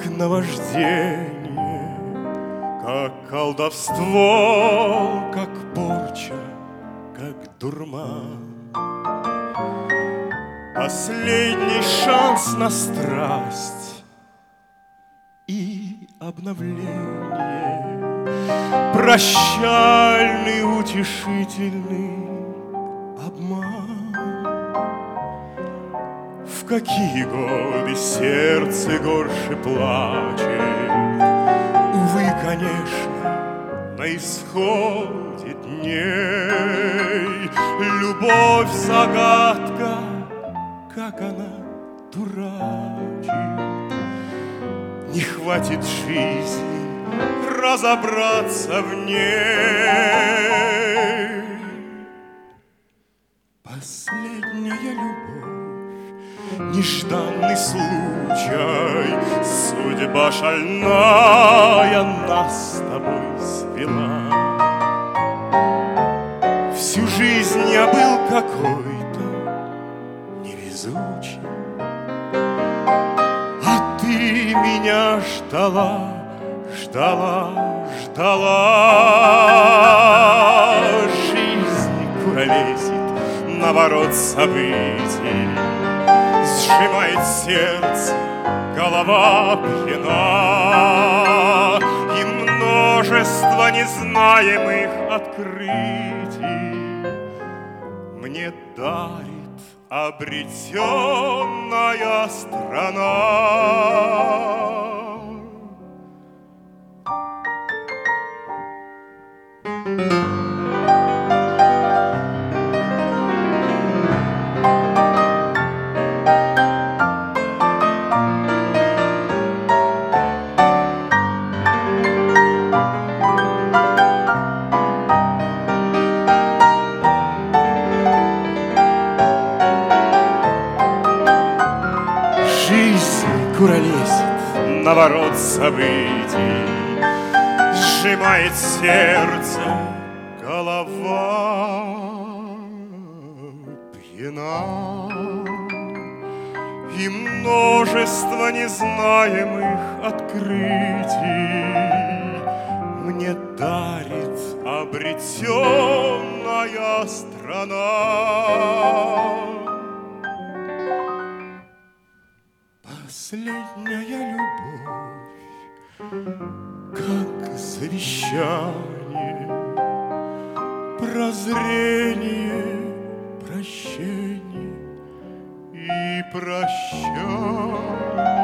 наваждение, как колдовство, как порча, как дурман. Последний шанс на страсть и обновление, прощальный утешительный обман. В какие годы сердце горше плачет, увы, конечно, на исходе дней. Любовь загадка, как она дурачит. Не хватит жизни разобраться в ней. Последняя любовь, нежданный случай, судьба шальная нас с тобой свела. Всю жизнь я был какой-то невезучий, а ты меня ждала, ждала, ждала. Жизнь куролесит на ворот событий, сжимает сердце, голова пьяна, и множество незнаемых открытий мне дарит обретенная страна. Жизнь куролесит на ворот событий, сжимает сердце, голова пьяна, и множество незнаемых открытий мне дарит обретенная страна. Последняя любовь, как завещание, прозрение, прощение и прощание.